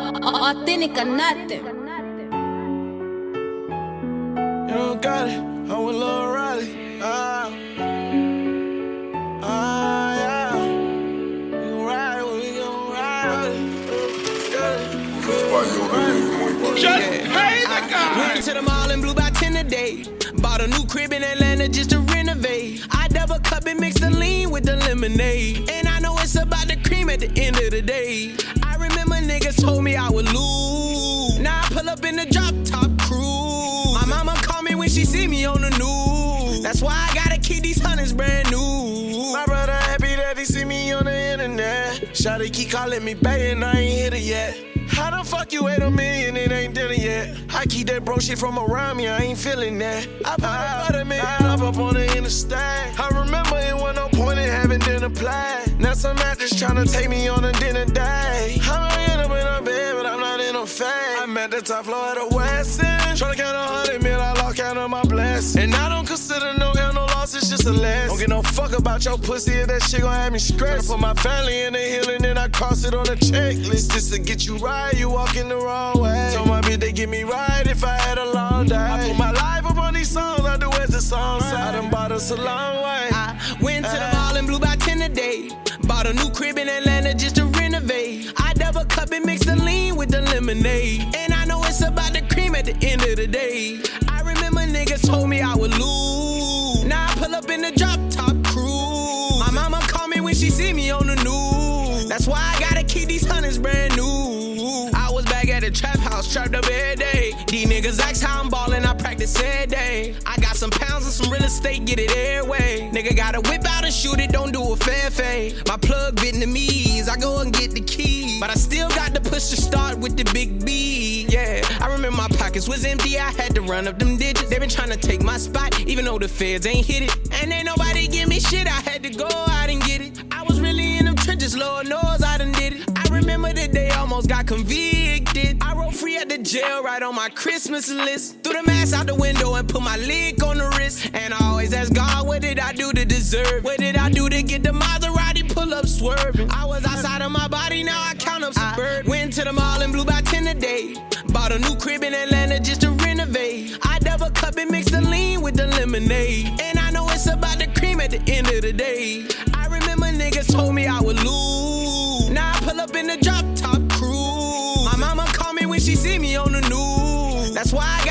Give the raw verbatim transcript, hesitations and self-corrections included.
Authentic or nothing. You don't got it. I'm with Lil Riley. Ah, ah, yeah. We gon' ride, we gon' ride. Just pay the guy. Went to the mall and blew by ten a day. Bought a new crib in Atlanta just to renovate. I double cup and mix the lean with the lemonade. And I know it's about the cream at the end of the day. I remember niggas told me I would lose. Now I pull up in the drop top cruise. My mama call me when she see me on the news. That's why I gotta keep these hundreds brand new. My brother happy that he see me on the internet. Shawty keep calling me bae and I ain't hit it yet. How the fuck you ate a million and ain't dinner yet? I keep that bro shit from around me, I ain't feeling that. I put about a million up, up on the interstate. I remember it wasn't no point in having dinner play. Now some actors tryna take me on a dinner day. I might end up in a bed, but I'm not in a fade. I'm at the top floor of the West End. Tryna count a hundred mil, I lock out of my blessings. And I don't consider no L, no loss, it's just a lesson. Don't give no fuck about your pussy if that shit gon' have me stressed. Put my family in the hill and then I cross it on a checklist. Just to get you right, you walking the wrong way. Told my bitch they get me right if I had a long day. I put my life up on these songs, I do as the song say. I done bought us a long way. I went to the mall and blew by ten a day. Bought a new crib in Atlanta just to renovate. I double cup and mix the lean with the lemonade. And I know it's about the cream at the end of the day. I remember niggas told me I would lose. Now I pull up in the drop top cruise. My mama call me when she see me on the news. That's why I gotta keep these hundreds brand new. I was back at the trap house, trapped up every day. These niggas ask how I'm ballin', I practice every day. I got some pounds and some real estate, get it every way. Nigga gotta whip out and shoot it, don't do a fair fade. My plug Vietnamese, I go and get the key. But I still got to push to start with the big B. Yeah, I remember my pockets was empty, I had to run up them digits. They been tryna take my spot, even though the feds ain't hit it. And ain't nobody give me shit, I had to go out and get it. I was really in them trenches, Lord knows I done did it. I remember the day I almost got convicted. I wrote free at the jail right on my Christmas list. Threw the mask out the window and put my lick on the wrist. And I always ask God, what did I do to deserve? What did I do to get the Maserati pull up swerving? I was outside of my body, now I count up suburban. Went to the mall and blew by ten a day. Bought a new crib in Atlanta just to renovate. I double cup and mix the lean with the lemonade. And I know it's about the cream at the end of the day. I remember niggas told me I would lose. Now I pull up in the drop top cruise. My mama call me when she see me on the news. That's why I got